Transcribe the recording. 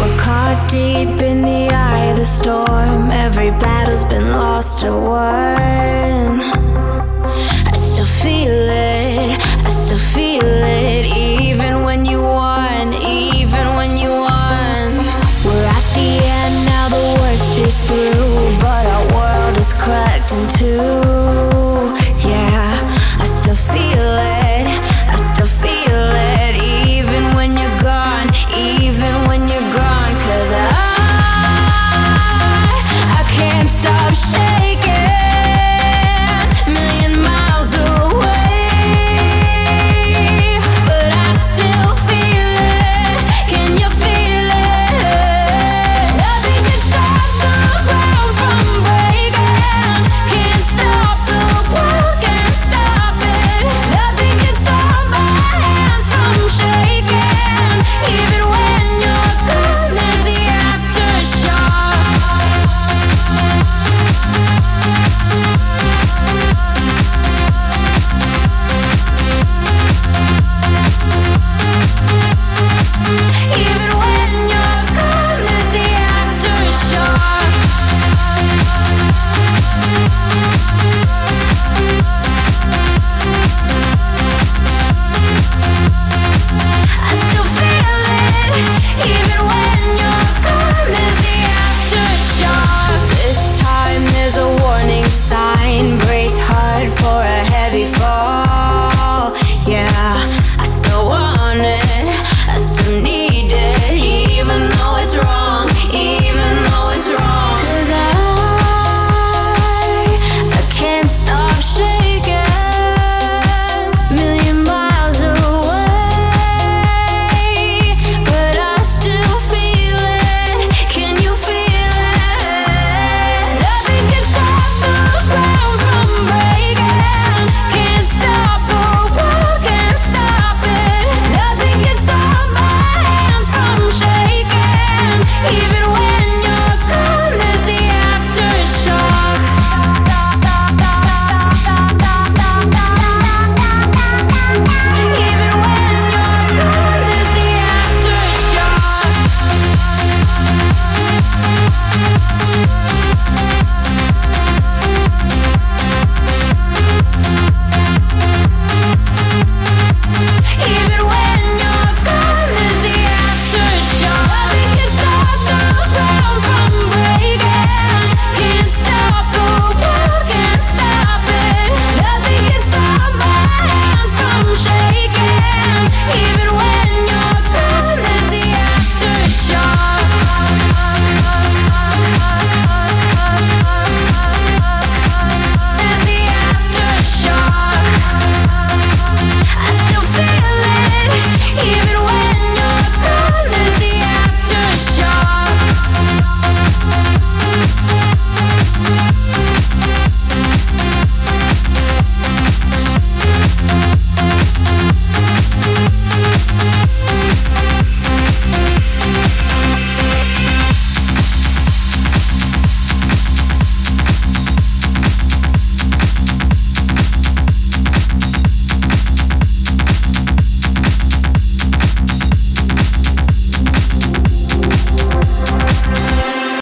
We're caught deep in the eye of the storm. Every battle's been lost or won. I still feel it, I still feel it. Even when you won, even when you won. We're at the end now, the worst is through, but our world is cracked in two.